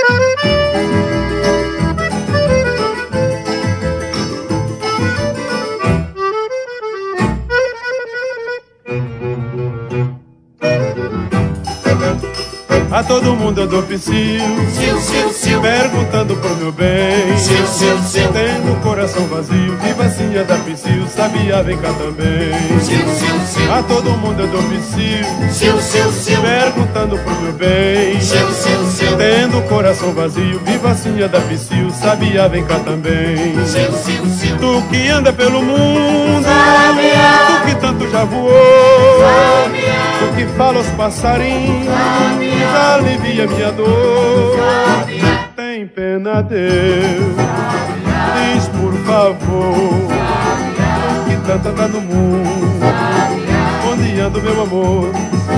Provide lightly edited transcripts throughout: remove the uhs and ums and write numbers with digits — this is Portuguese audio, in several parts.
A todo mundo eu dou psiu, perguntando pro meu bem, tendo o coração vazio, vivacinha da psiu, sabia, vem cá também. A todo mundo eu dou psiu, perguntando pro meu bem, tendo o coração vazio, vivacinha da psiu, sabia, vem cá também. Tu que anda pelo mundo, tu que tanto já voou, tu que fala aos passarinhos, alivia minha dor. Tem pena, Deus, diz por favor, que tanta tá no mundo, onde anda o meu amor?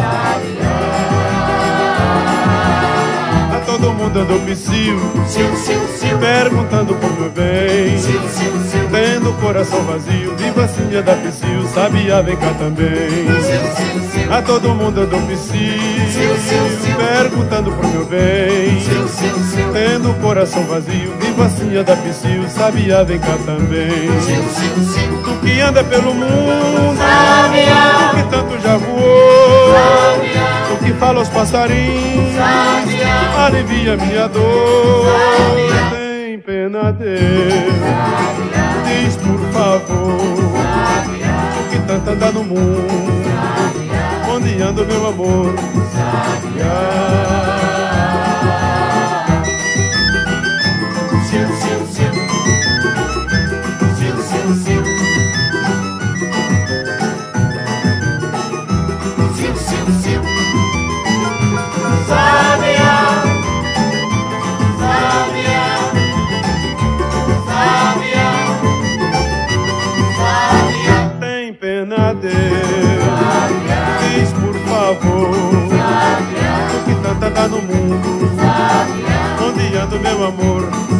A todo mundo eu dou psiu, perguntando por meu bem, tendo o coração vazio, vivacinha da psiu, sabia, vem cá também. A todo mundo eu dou psiu, perguntando pro meu bem, tendo o coração vazio, vivacinha da psiu, sabia, vem cá também. Tu que anda pelo mundo, tu que tanto já voou, tu que fala aos passarinhos, alivia minha dor. Tem pena, Deus, diz por favor, tu que tanto anda no mundo, onde anda o meu amor? Tem pena, Deus, diz por favor, tu que tanta tá no mundo, onde anda o meu amor?